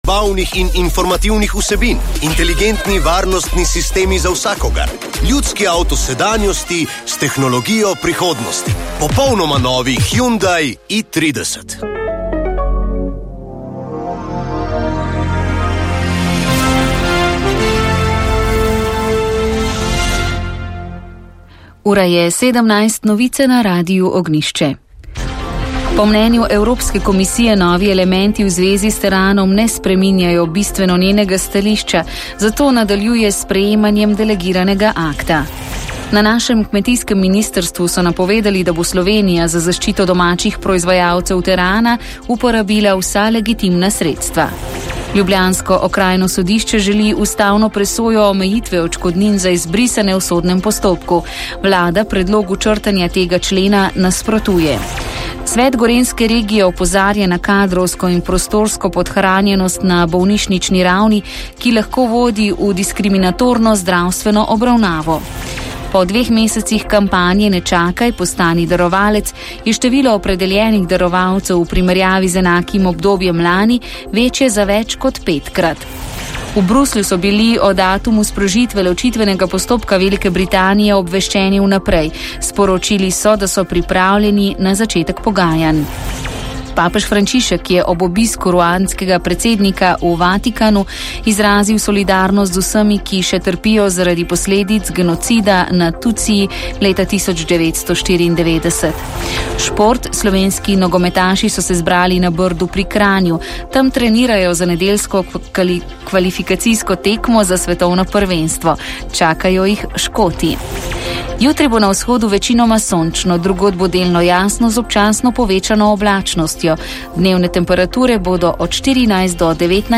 zabavnih in informativnih vsebin, inteligentni varnostni sistemi za vsakogar, ljudski avto sedanjosti s tehnologijo prihodnosti. Popolnoma novi Hyundai i30. Ura je 17, novice na Radiu Ognjišče. Po mnenju Evropske komisije novi elementi v zvezi s Tehranom ne spreminjajo bistveno njenega stališča, zato nadaljuje s sprejemanjem delegiranega akta. Na našem kmetijskem ministrstvu so napovedali, da bo Slovenija za zaščito domačih proizvajalcev Tehrana uporabila vsa legitimna sredstva. Ljubljansko okrajno sodišče želi ustavno presojo omejitve odškodnin za izbrisane v sodnem postopku. Vlada predlogu črtanja tega člena nasprotuje. Svet Gorenjske regije opozarja na kadrovsko in prostorsko podhranjenost na bolnišnični ravni, ki lahko vodi v diskriminatorno zdravstveno obravnavo. Po 2 mesecih kampanje Ne čakaj, postani darovalec je število opredeljenih darovalcev v primerjavi z enakim obdobjem lani večje za več kot 5-krat. V Bruslju so bili o datumu sprožitve ločitvenega postopka Velike Britanije obveščeni vnaprej. Sporočili so, da so pripravljeni na začetek pogajanj. Papež Frančišek je ob obisku ruandskega predsednika v Vatikanu izrazil solidarnost z vsemi, ki še trpijo zaradi posledic genocida nad Tutsiji leta 1994. Šport, slovenski nogometaši so se zbrali na Brdu pri Kranju. Tam trenirajo za nedeljsko kvalifikacijsko tekmo za svetovno prvenstvo. Čakajo jih Škoti. Jutri bo na vzhodu večinoma sončno, drugod bo delno jasno z občasno povečano oblačnostjo. Dnevne temperature bodo od 14 do 19